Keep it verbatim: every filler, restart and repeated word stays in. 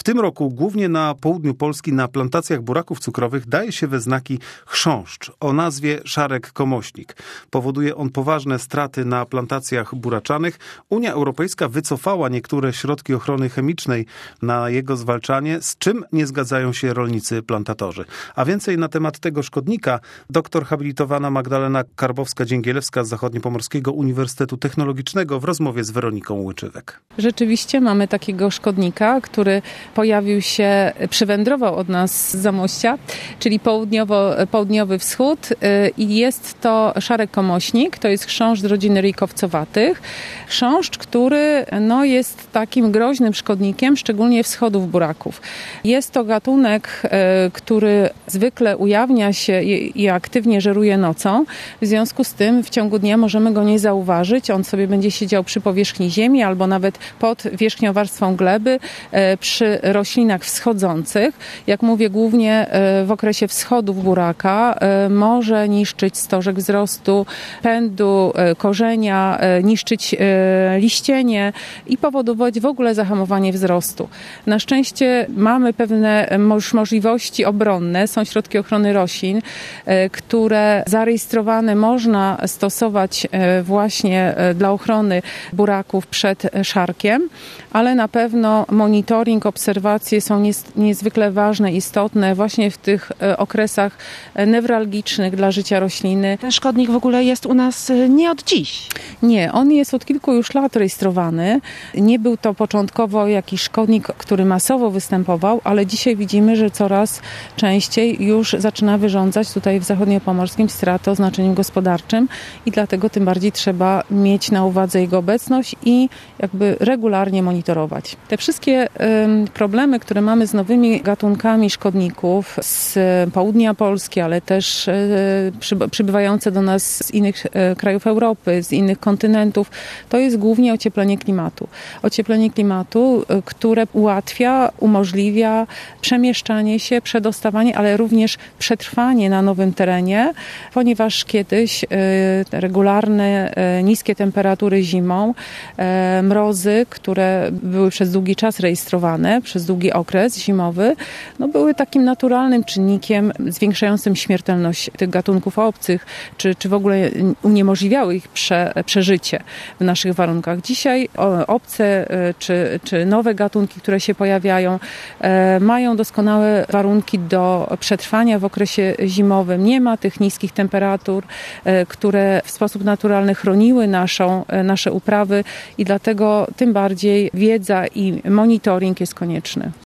W tym roku głównie na południu Polski na plantacjach buraków cukrowych daje się we znaki chrząszcz o nazwie szarek komośnik. Powoduje on poważne straty na plantacjach buraczanych. Unia Europejska wycofała niektóre środki ochrony chemicznej na jego zwalczanie, z czym nie zgadzają się rolnicy plantatorzy. A więcej na temat tego szkodnika doktor habilitowana Magdalena Karbowska-Dzięgielewska z Zachodniopomorskiego Uniwersytetu Technologicznego w rozmowie z Weroniką Łyczywek. Rzeczywiście mamy takiego szkodnika, który pojawił się, przywędrował od nas z Zamościa, czyli południowo, południowy wschód i jest to szarek komośnik, to jest chrząszcz z rodziny ryjkowcowatych. Chrząszcz, który no, jest takim groźnym szkodnikiem, szczególnie wschodów buraków. Jest to gatunek, który zwykle ujawnia się i aktywnie żeruje nocą. W związku z tym w ciągu dnia możemy go nie zauważyć. On sobie będzie siedział przy powierzchni ziemi albo nawet pod wierzchnią warstwą gleby przy roślinach wschodzących. Jak mówię, głównie w okresie wschodów buraka może niszczyć stożek wzrostu, pędu, korzenia, niszczyć liścienie i powodować w ogóle zahamowanie wzrostu. Na szczęście mamy pewne możliwości obronne. Są środki ochrony roślin, które zarejestrowane można stosować właśnie dla ochrony buraków przed szarkiem, ale na pewno monitoring, obserwacje są niezwykle ważne, istotne właśnie w tych okresach newralgicznych dla życia rośliny. Ten szkodnik w ogóle jest u nas nie od dziś. Nie, on jest od kilku już lat rejestrowany. Nie był to początkowo jakiś szkodnik, który masowo występował, ale dzisiaj widzimy, że coraz częściej już zaczyna wyrządzać tutaj w zachodniopomorskim straty o znaczeniu gospodarczym i dlatego tym bardziej trzeba mieć na uwadze jego obecność i jakby regularnie monitorować. Te wszystkie y, problemy, które mamy z nowymi gatunkami szkodników z południa Polski, ale też y, przy, przybywające do nas z innych y, krajów Europy, z innych kontynentów, to jest głównie ocieplenie klimatu. Ocieplenie klimatu, y, które ułatwia, umożliwia przemieszczanie się, przedostawanie, ale również przetrwanie na nowym terenie, ponieważ kiedyś y, regularne, y, niskie temperatury zimą, y, mrozy, które były przez długi czas rejestrowane, przez długi okres zimowy, no były takim naturalnym czynnikiem zwiększającym śmiertelność tych gatunków obcych, czy, czy w ogóle uniemożliwiały ich prze, przeżycie w naszych warunkach. Dzisiaj obce czy, czy nowe gatunki, które się pojawiają, mają doskonałe warunki do przetrwania w okresie zimowym. Nie ma tych niskich temperatur, które w sposób naturalny chroniły naszą, nasze uprawy i dlatego tym bardziej wiedza i monitoring jest konieczny.